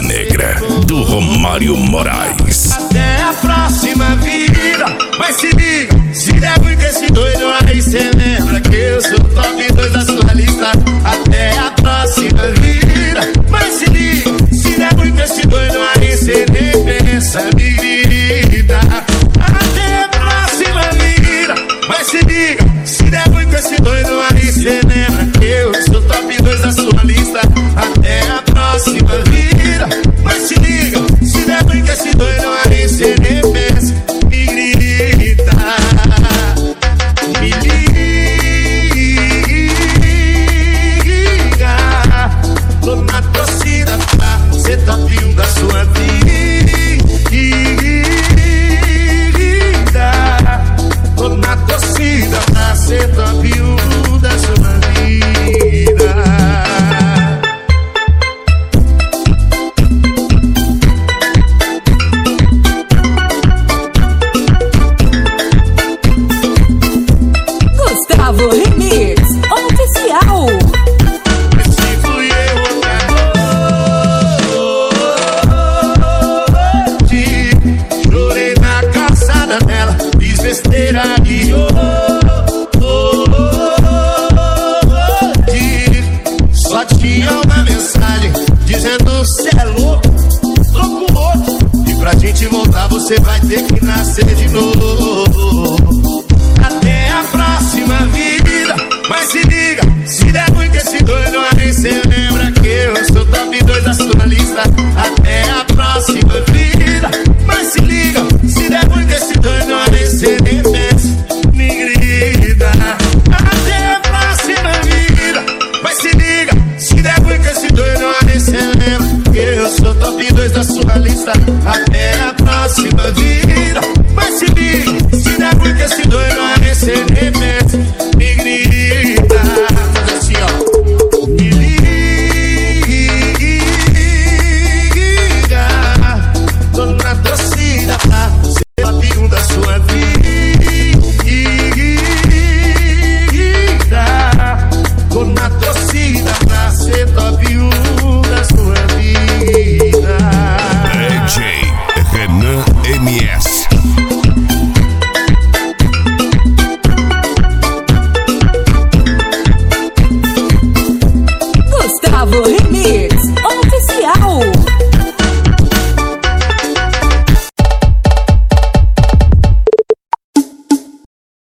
Negra, do Romário Moraes. Até a próxima vida, mas se liga, se der muito esse doido aí, cê lembra que eu sou top 2 da sua lista. Até a próxima vida, mas se liga, se der muito esse doido aí, cê nem pensa, me grita. Até a próxima vida, mas se liga, se der muito esse doido aí, cê lembra que eu sou top 2 da sua lista. Até a próxima vida, mas se liga, se der muito esse doido aí, cê nem pensa, me grita. Me liga, tô na torcida pra ser top 1 da sua vida. Tô na torcida pra ser top 1 da sua vida. Gustavo Remix Oficial. Se fui eu outra noite, chorei na calçada dela, fiz besteira e só tinha uma mensagem dizendo cê é louco, tô com outro, e pra gente voltar você vai ter que nascer de novo. Até a próxima vida, mas se liga, se der muito esse doido aí, cê lembra que eu sou top 2 da sua lista. Até a próxima vida, mas se liga, se der muito esse doido aí, cê nem pensa, me grita. Até a próxima vida, mas se liga, se der muito esse doido aí, cê lembra que eu sou top 2 da sua lista. Até a próxima vida, mas se liga, se der muito esse doido aí, cê nem pensa, me grita. Faz assim, ó. Me liga, tô na torcida pra ser top 1 da sua vida. Tô na torcida